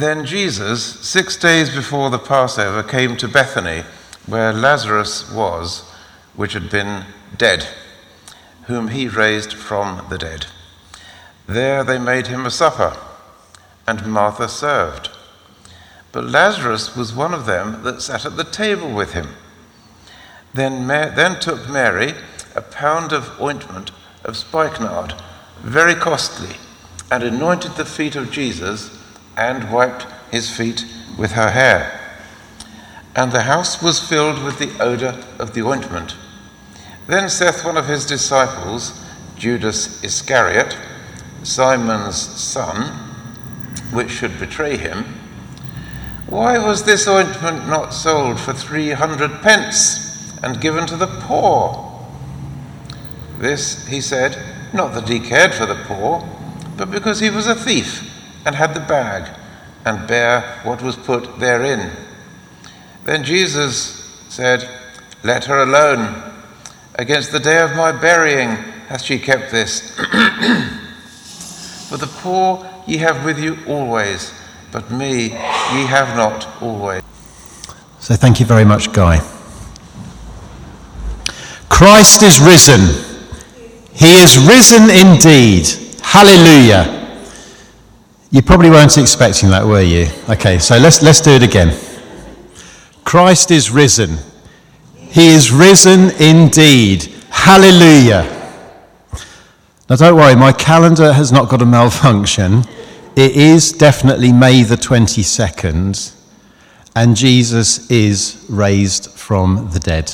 Then Jesus, 6 days before the Passover, came to Bethany, where Lazarus was, which had been dead, whom he raised from the dead. There they made him a supper, and Martha served. But Lazarus was one of them that sat at the table with him. Then took Mary a pound of ointment of spikenard, very costly, and anointed the feet of Jesus, and wiped his feet with her hair. And the house was filled with the odour of the ointment. Then saith one of his disciples, Judas Iscariot, Simon's son, which should betray him, Why was this ointment not sold for 300 pence and given to the poor? This he said, not that he cared for the poor, but because he was a thief, and had the bag, and bare what was put therein. Then Jesus said, Let her alone. Against the day of my burying hath she kept this. For the poor ye have with you always, but me ye have not always. So thank you very much, Guy. Christ is risen. He is risen indeed. Hallelujah. You probably weren't expecting that, were you? Okay, so let's do it again. Christ is risen. He is risen indeed. Hallelujah. Now don't worry, my calendar has not got a malfunction. It is definitely May the 22nd, and Jesus is raised from the dead.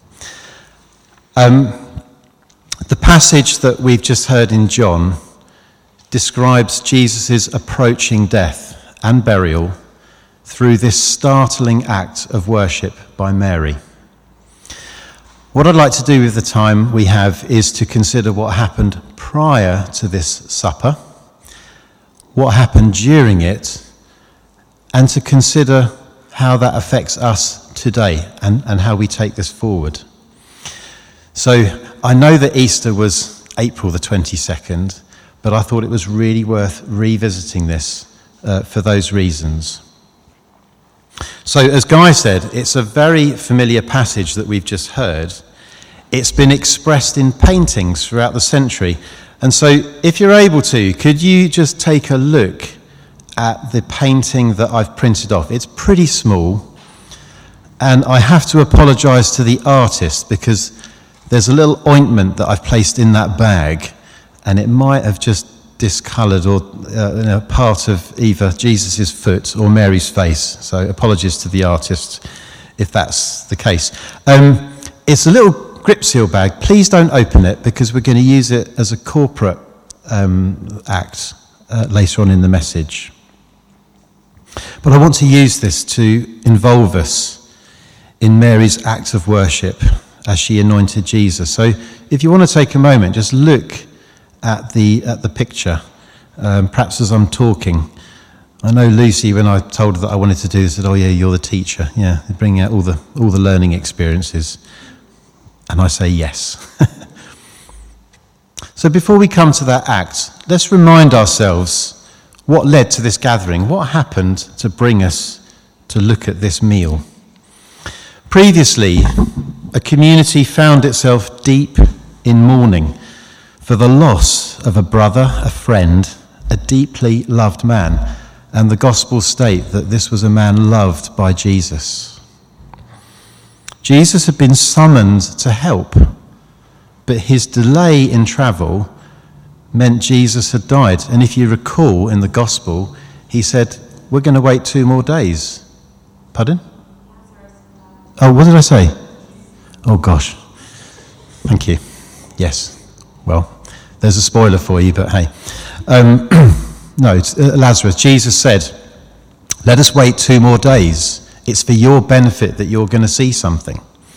The passage that we've just heard in John describes Jesus' approaching death and burial through this startling act of worship by Mary. What I'd like to do with the time we have is to consider what happened prior to this supper, what happened during it, and to consider how that affects us today and how we take this forward. So I know that Easter was April the 22nd, but I thought it was really worth revisiting this for those reasons. So as Guy said, it's a very familiar passage that we've just heard. It's been expressed in paintings throughout the century. And so if you're able to, could you just take a look at the painting that I've printed off? It's pretty small, and I have to apologise to the artist because there's a little ointment that I've placed in that bag, and it might have just discoloured or part of either Jesus' foot or Mary's face. So apologies to the artist if that's the case. It's a little grip seal bag. Please don't open it because we're going to use it as a corporate act later on in the message. But I want to use this to involve us in Mary's act of worship as she anointed Jesus. So if you want to take a moment, just look at the picture, perhaps as I'm talking. I know Lucy, when I told her that I wanted to do this, said, "Oh yeah, you're the teacher. Yeah, bring out all the learning experiences." And I say yes. So before we come to that act, let's remind ourselves what led to this gathering. What happened to bring us to look at this meal? Previously, a community found itself deep in mourning for the loss of a brother, a friend, a deeply loved man. And the Gospels state that this was a man loved by Jesus. Jesus had been summoned to help, but his delay in travel meant Jesus had died. And if you recall in the Gospel, he said, "We're going to wait 2 more days." Pardon? Oh, what did I say? Oh gosh. Thank you. Yes. Well, there's a spoiler for you, but hey. No, it's Lazarus. Jesus said, "Let us wait 2 more days. It's for your benefit that you're going to see something."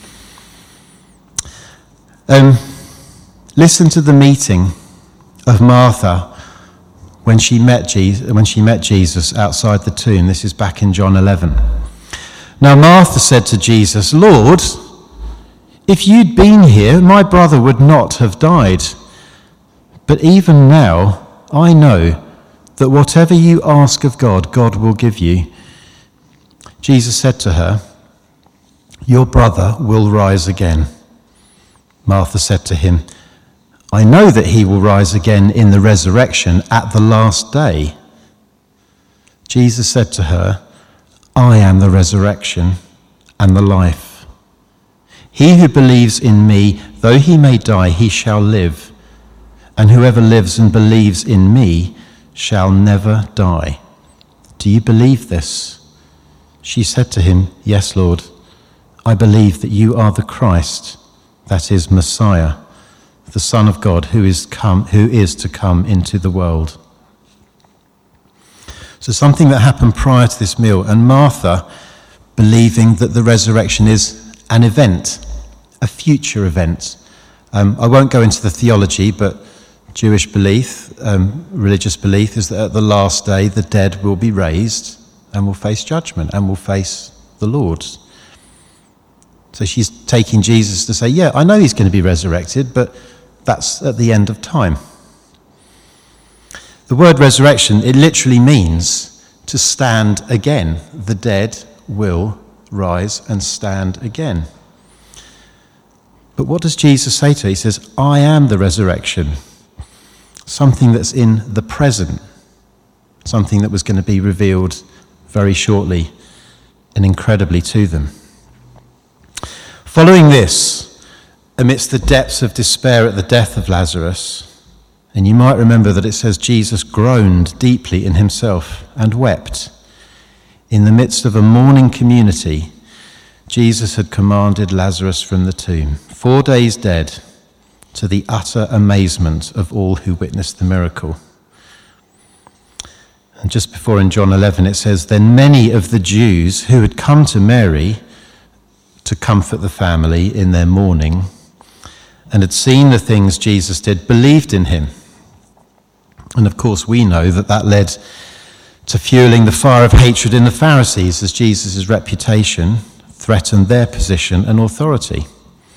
Listen to the meeting of Martha when she met Jesus outside the tomb. This is back in John 11. Now Martha said to Jesus, "Lord, if you'd been here, my brother would not have died. But even now, I know that whatever you ask of God, God will give you." Jesus said to her, "Your brother will rise again." Martha said to him, "I know that he will rise again in the resurrection at the last day." Jesus said to her, "I am the resurrection and the life. He who believes in me, though he may die, he shall live. And whoever lives and believes in me shall never die. Do you believe this?" She said to him, "Yes, Lord. I believe that you are the Christ, that is, Messiah, the Son of God, who is to come into the world." So something that happened prior to this meal, and Martha believing that the resurrection is an event, a future event. I won't go into the theology, but Jewish belief, religious belief, is that at the last day the dead will be raised and will face judgment and will face the Lord. So she's taking Jesus to say, yeah, I know he's going to be resurrected, but that's at the end of time. The word resurrection, it literally means to stand again. The dead will rise and stand again. But what does Jesus say to her? He says, "I am the resurrection." Something that's in the present, something that was going to be revealed very shortly and incredibly to them. Following this, amidst the depths of despair at the death of Lazarus, and you might remember that it says Jesus groaned deeply in himself and wept. In the midst of a mourning community, Jesus had commanded Lazarus from the tomb, 4 days dead, to the utter amazement of all who witnessed the miracle. And just before in John 11 it says, "Then many of the Jews who had come to Mary to comfort the family in their mourning and had seen the things Jesus did believed in him." And of course we know that that led to fueling the fire of hatred in the Pharisees as Jesus' reputation threatened their position and authority.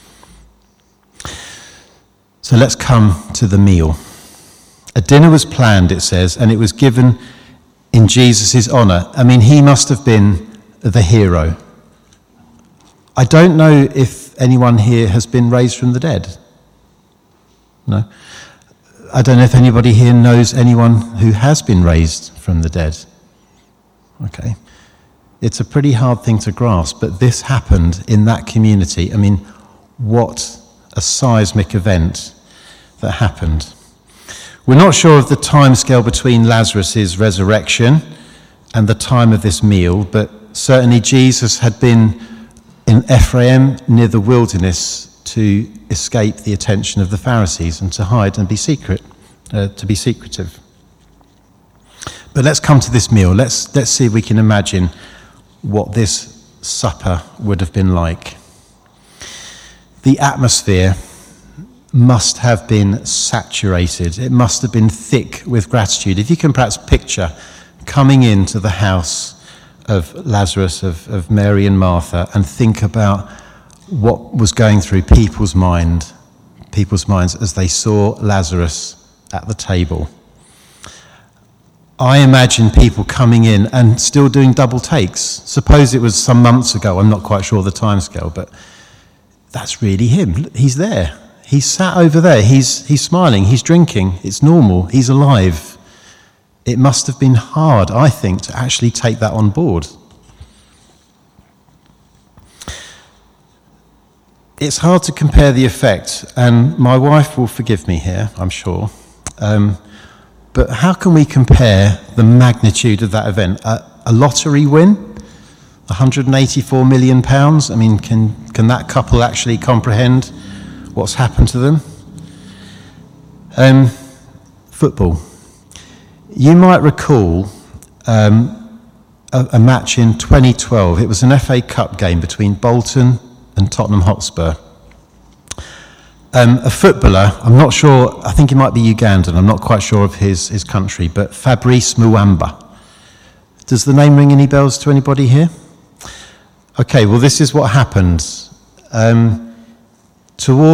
So let's come to the meal. A dinner was planned, it says, and it was given in Jesus' honour. I mean, he must have been the hero. I don't know if anyone here has been raised from the dead. No? I don't know if anybody here knows anyone who has been raised from the dead. Okay. It's a pretty hard thing to grasp, but this happened in that community. I mean, what a seismic event that happened. We're not sure of the timescale between Lazarus' resurrection and the time of this meal, but certainly Jesus had been in Ephraim near the wilderness to escape the attention of the Pharisees and to hide and be secret, to be secretive. But let's come to this meal. Let's see if we can imagine what this supper would have been like. The atmosphere must have been saturated. It must have been thick with gratitude. If you can perhaps picture coming into the house of Lazarus, of Mary and Martha, and think about what was going through people's minds as they saw Lazarus at the table. I imagine people coming in and still doing double takes. Suppose it was some months ago, I'm not quite sure the timescale, but that's really him. He's there. He's sat over there. He's smiling. He's drinking. It's normal. He's alive. It must have been hard, I think, to actually take that on board. It's hard to compare the effect, and my wife will forgive me here, I'm sure. But how can we compare the magnitude of that event? A lottery win? £184 million? I mean, can that couple actually comprehend what's happened to them? Football. You might recall a match in 2012. It was an FA Cup game between Bolton and Tottenham Hotspur. A footballer, I'm not sure, I think he might be Ugandan, I'm not quite sure of his country, but Fabrice Muamba. Does the name ring any bells to anybody here? Okay, well this is what happened. At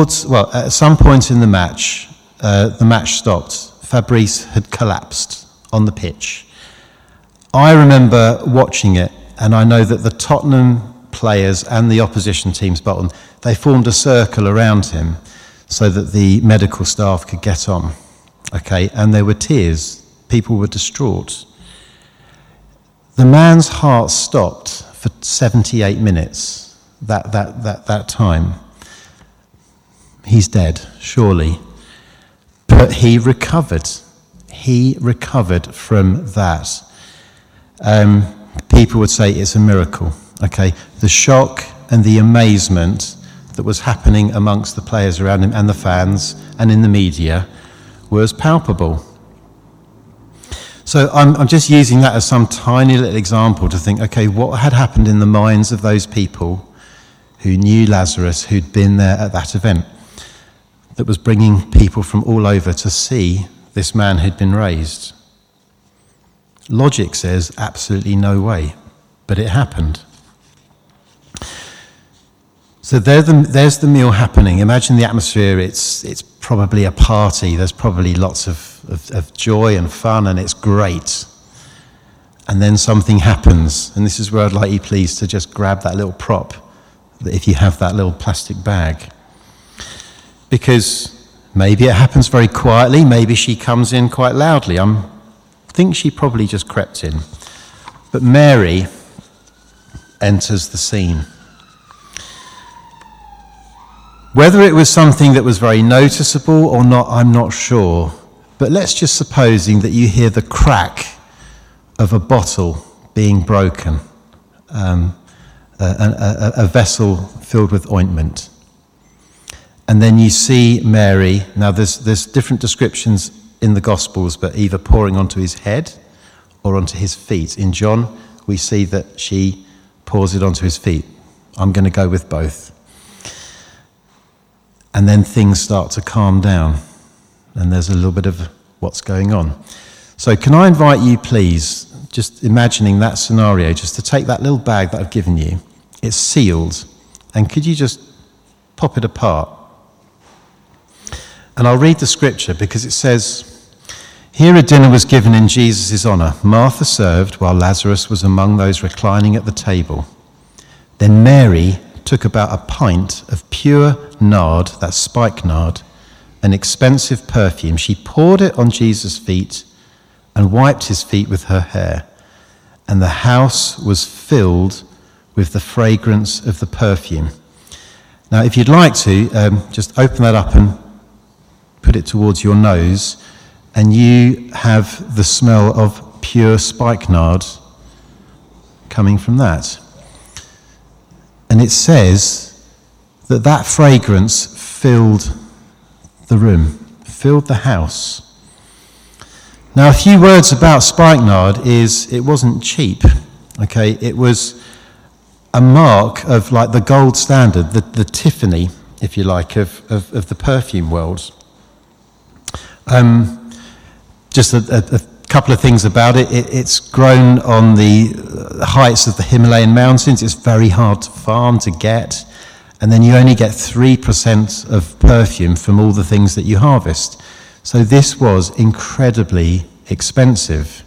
some point in the match stopped. Fabrice had collapsed on the pitch. I remember watching it, and I know that the Tottenham players and the opposition team's Bolton, they formed a circle around him so that the medical staff could get on. Okay, and there were tears. People were distraught. The man's heart stopped for 78 minutes, that time. He's dead, surely. But he recovered. He recovered from that. People would say it's a miracle. Okay, the shock and the amazement that was happening amongst the players around him and the fans and in the media was palpable. So I'm just using that as some tiny little example to think, okay, what had happened in the minds of those people who knew Lazarus, who'd been there at that event, that was bringing people from all over to see this man who'd been raised. Logic says absolutely no way, but it happened. So there's the meal happening. Imagine the atmosphere. It's probably a party. There's probably lots of joy and fun, and it's great. And then something happens, and this is where I'd like you, please, to just grab that little prop, if you have that little plastic bag. Because maybe it happens very quietly, maybe she comes in quite loudly. I think she probably just crept in. But Mary enters the scene. Whether it was something that was very noticeable or not, I'm not sure. But let's just supposing that you hear the crack of a bottle being broken, a vessel filled with ointment. And then you see Mary. Now there's different descriptions in the Gospels, but either pouring onto his head or onto his feet. In John, we see that she pours it onto his feet. I'm going to go with both. And then things start to calm down, and there's a little bit of what's going on. So can I invite you, please, just imagining that scenario, just to take that little bag that I've given you. It's sealed, and could you just pop it apart? And I'll read the scripture, because it says, "Here a dinner was given in Jesus' honour. Martha served, while Lazarus was among those reclining at the table. Then Mary took about a pint of pure nard, that's spikenard, an expensive perfume. She poured it on Jesus' feet and wiped his feet with her hair. And the house was filled with the fragrance of the perfume." Now, if you'd like to, just open that up and put it towards your nose, and you have the smell of pure spikenard coming from that. And it says that that fragrance filled the room, filled the house. Now, a few words about spikenard is it wasn't cheap, okay? It was a mark of like the gold standard, the Tiffany, if you like, of the perfume world. Just a couple of things about it. It's grown on the heights of the Himalayan mountains. It's very hard to farm, to get. And then you only get 3% of perfume from all the things that you harvest. So this was incredibly expensive.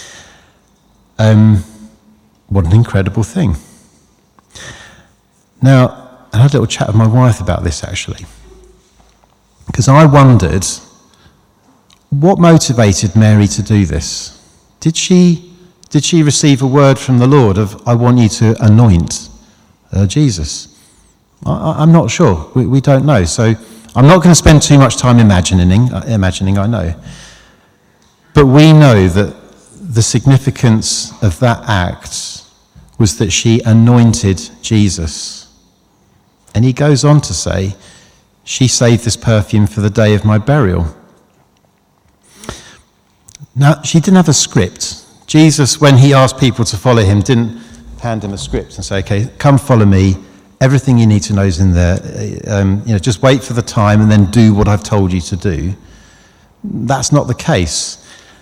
What an incredible thing. Now, I had a little chat with my wife about this, actually. Because I wondered, what motivated Mary to do this? Did she receive a word from the Lord of, I want you to anoint Jesus? I'm not sure. We don't know. So I'm not going to spend too much time imagining, I know. But we know that the significance of that act was that she anointed Jesus. And he goes on to say, she saved this perfume for the day of my burial. Now, she didn't have a script. Jesus, when he asked people to follow him, didn't hand him a script and say, okay, come follow me. Everything you need to know is in there. Just wait for the time and then do what I've told you to do. That's not the case.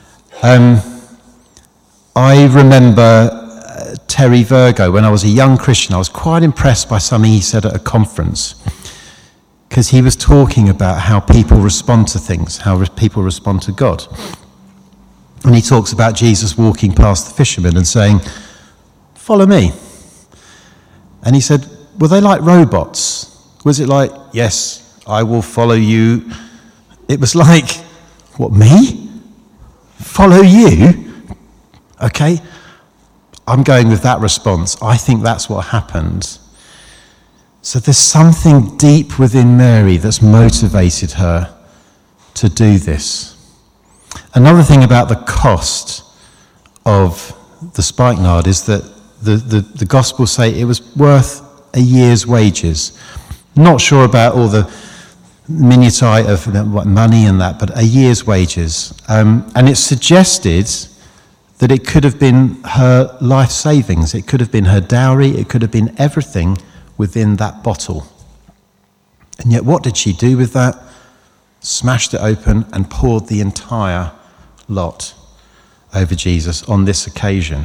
I remember Terry Virgo, when I was a young Christian, I was quite impressed by something he said at a conference, because he was talking about how people respond to things, how people respond to God. And he talks about Jesus walking past the fishermen and saying, "Follow me." And he said, were they like robots? Was it like, "Yes, I will follow you"? It was like, "What, me? Follow you?" Okay, I'm going with that response. I think that's what happened. So there's something deep within Mary that's motivated her to do this. Another thing about the cost of the spikenard is that the Gospels say it was worth a year's wages. Not sure about all the minutiae of what money and that, but a year's wages. And it's suggested that it could have been her life savings. It could have been her dowry. It could have been everything within that bottle. And yet what did she do with that? Smashed it open and poured the entire lot over Jesus on this occasion.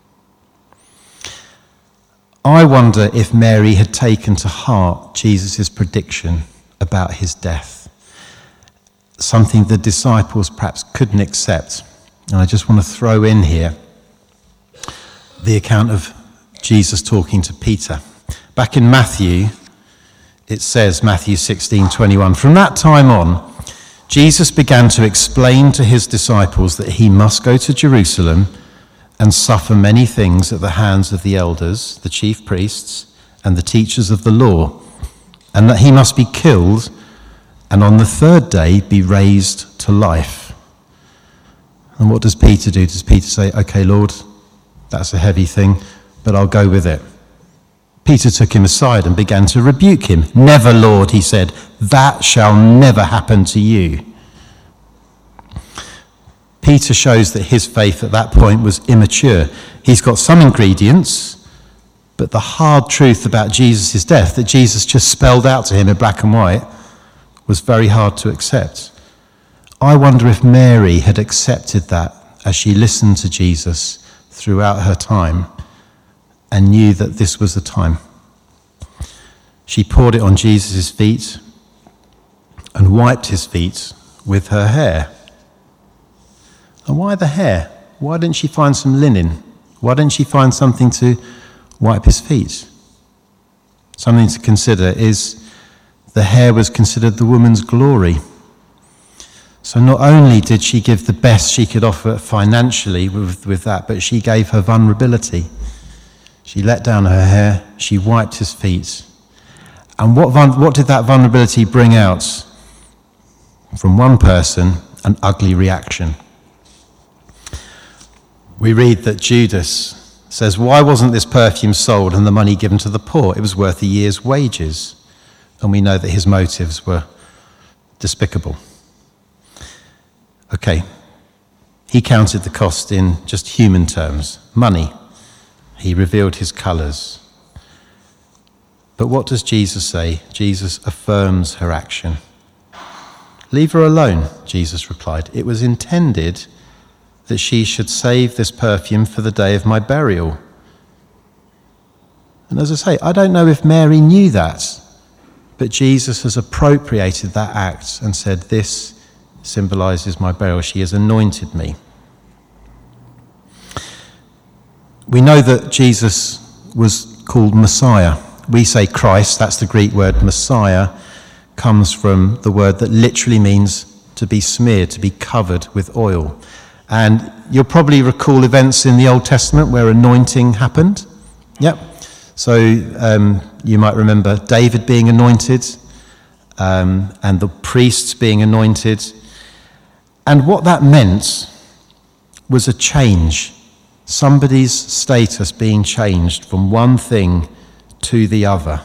I wonder if Mary had taken to heart Jesus' prediction about his death, something the disciples perhaps couldn't accept. And I just want to throw in here the account of Jesus talking to Peter. Back in Matthew, it says, Matthew 16:21, "From that time on, Jesus began to explain to his disciples that he must go to Jerusalem and suffer many things at the hands of the elders, the chief priests, and the teachers of the law, and that he must be killed and on the third day be raised to life." And what does Peter do? Does Peter say, "Okay, Lord, that's a heavy thing, but I'll go with it"? Peter took him aside and began to rebuke him. "Never, Lord," he said, "that shall never happen to you." Peter shows that his faith at that point was immature. He's got some ingredients, but the hard truth about Jesus' death that Jesus just spelled out to him in black and white was very hard to accept. I wonder if Mary had accepted that as she listened to Jesus throughout her time and knew that this was the time. She poured it on Jesus' feet and wiped his feet with her hair. And why the hair? Why didn't she find some linen? Why didn't she find something to wipe his feet? Something to consider is the hair was considered the woman's glory. So not only did she give the best she could offer financially with that, but she gave her vulnerability. She let down her hair, she wiped his feet. And what did that vulnerability bring out? From one person, an ugly reaction. We read that Judas says, "Why wasn't this perfume sold and the money given to the poor? It was worth a year's wages." And we know that his motives were despicable. Okay, he counted the cost in just human terms, money. He revealed his colours. But what does Jesus say? Jesus affirms her action. "Leave her alone," Jesus replied. "It was intended that she should save this perfume for the day of my burial." And as I say, I don't know if Mary knew that, but Jesus has appropriated that act and said, "This symbolises my burial. She has anointed me." We know that Jesus was called Messiah. We say Christ, that's the Greek word. Messiah comes from the word that literally means to be smeared, to be covered with oil. And you'll probably recall events in the Old Testament where anointing happened. Yep. So you might remember David being anointed and the priests being anointed. And what that meant was a change. Somebody's status being changed from one thing to the other.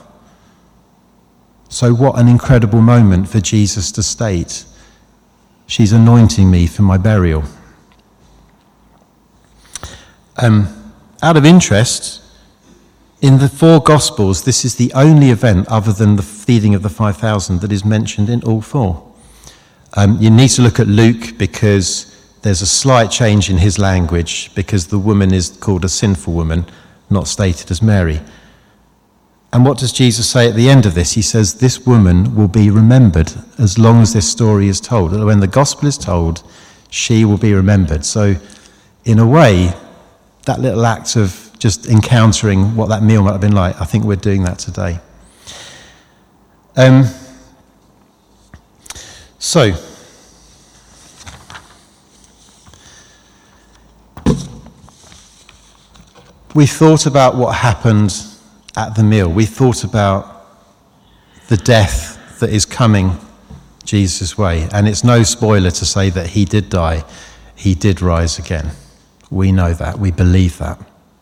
So what an incredible moment for Jesus to state, "She's anointing me for my burial." Out of interest, in the four Gospels, this is the only event other than the feeding of the 5,000 that is mentioned in all four. You need to look at Luke because there's a slight change in his language because the woman is called a sinful woman, not stated as Mary. And what does Jesus say at the end of this? He says, "This woman will be remembered as long as this story is told." When the gospel is told, she will be remembered. So in a way, that little act of just encountering what that meal might have been like, I think we're doing that today. So, we thought about what happened at the meal. We thought about the death that is coming Jesus' way. And it's no spoiler to say that he did die. He did rise again. We know that. We believe that.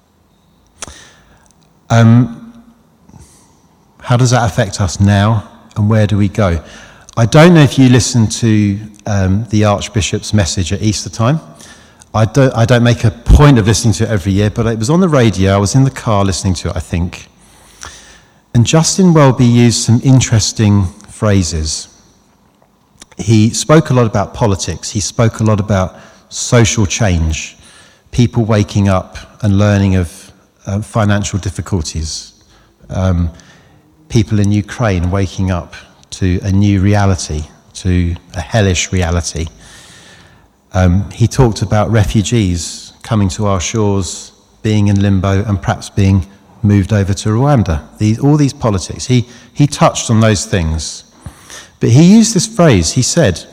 How does that affect us now, and where do we go? I don't know if you listened to the Archbishop's message at Easter time. I don't make a point of listening to it every year, but it was on the radio. I was in the car listening to it, I think. And Justin Welby used some interesting phrases. He spoke a lot about politics. He spoke a lot about social change, people waking up and learning of financial difficulties, people in Ukraine waking up to a new reality, to a hellish reality. He talked about refugees coming to our shores, being in limbo and perhaps being moved over to Rwanda. All these politics. He touched on those things. But he used this phrase. He said,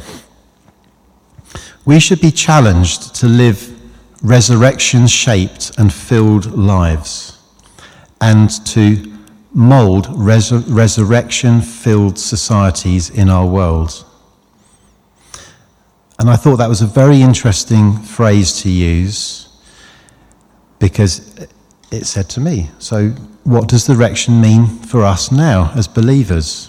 we should be challenged to live resurrection-shaped and filled lives, and to mould resurrection-filled societies in our world. And I thought that was a very interesting phrase to use, because it said to me, so what does the resurrection mean for us now as believers?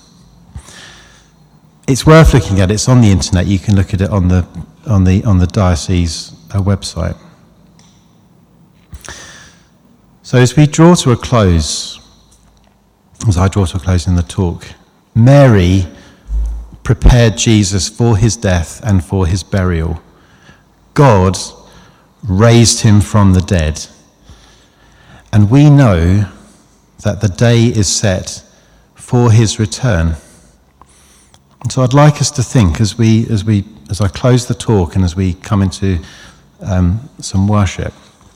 It's worth looking at. It's on the internet. You can look at it on the diocese website. So as we draw to a close, as I draw to a close in the talk, Mary prepared Jesus for his death and for his burial. God raised him from the dead. And we know that the day is set for his return. And so I'd like us to think as I close the talk and as we come into some worship,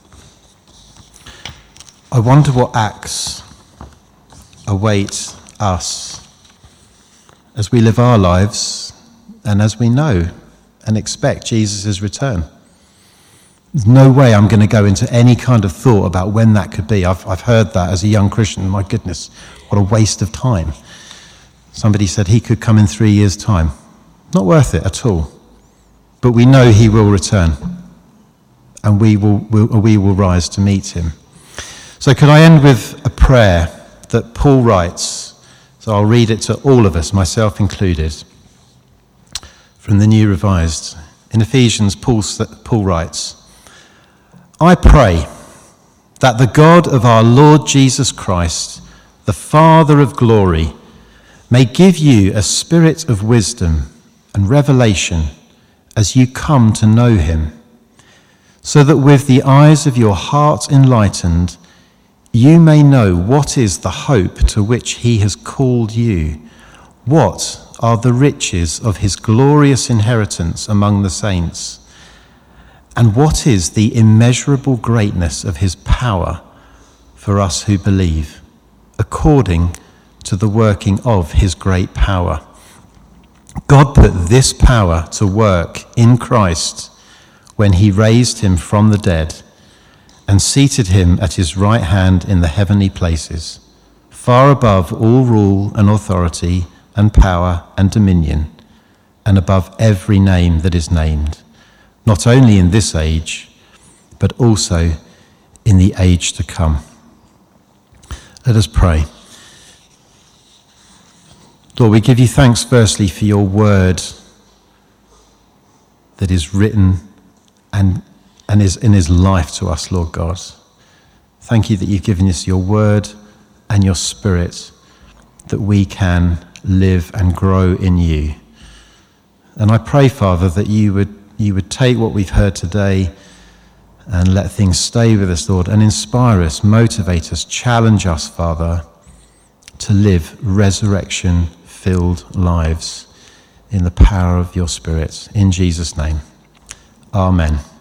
I wonder what acts await us as we live our lives and as we know and expect Jesus' return. There's no way I'm going to go into any kind of thought about when that could be. I've heard that as a young Christian. My goodness, what a waste of time. Somebody said he could come in 3 years' time. Not worth it at all. But we know he will return, and we will rise to meet him. So could I end with a prayer that Paul writes? So I'll read it to all of us, myself included, from the New Revised. In Ephesians, Paul writes, I pray that the God of our Lord Jesus Christ, the Father of glory, may give you a spirit of wisdom and revelation as you come to know him, so that with the eyes of your heart enlightened, you may know what is the hope to which he has called you, what are the riches of his glorious inheritance among the saints, and what is the immeasurable greatness of his power for us who believe, according to the working of his great power. God put this power to work in Christ when he raised him from the dead and seated him at his right hand in the heavenly places, far above all rule and authority and power and dominion, and above every name that is named, not only in this age, but also in the age to come. Let us pray. Lord, we give you thanks firstly for your word that is written and is life to us, Lord God. Thank you that you've given us your word and your spirit that we can live and grow in you. And I pray, Father, that you would take what we've heard today and let things stay with us, Lord, and inspire us, motivate us, challenge us, Father, to live resurrection-filled lives in the power of your Spirit. In Jesus' name, Amen.